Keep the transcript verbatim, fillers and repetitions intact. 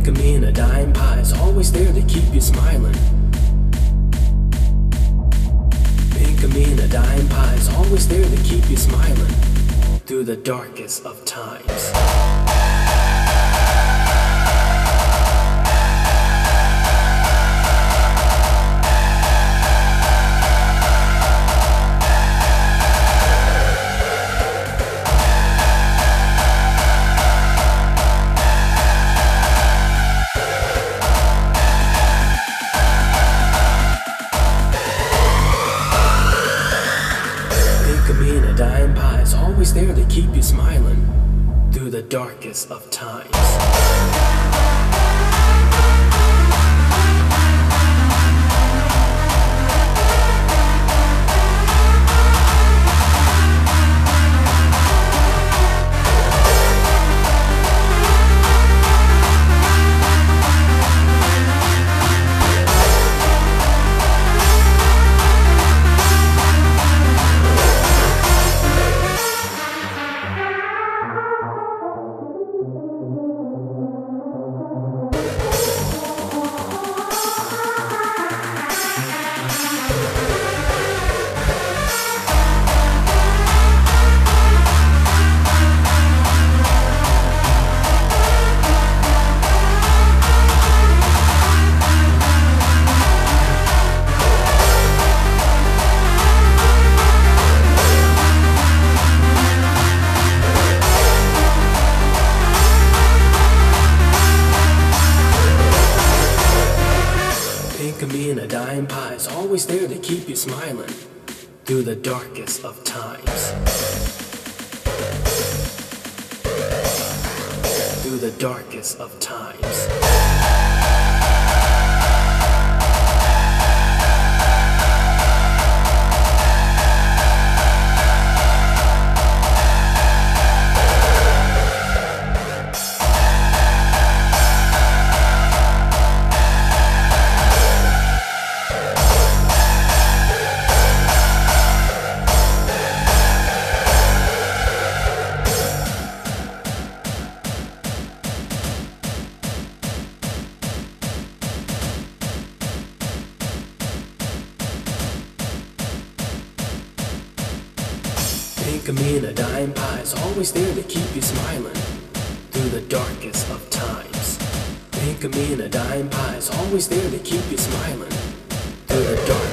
Think of me in a dime pie, it's always there to keep you smiling. Think of me in a dime pie, it's always there to keep you smiling through the darkest of times. Dime pie is always there to keep you smiling through the darkest of times. Think of me in a dime pie, it's always there to keep you smiling through the darkest of times. Through the darkest of times. Think of me in a dime pie, it's always there to keep you smiling through the darkest of times. Think of me in a dime pie, it's always there to keep you smiling through the darkest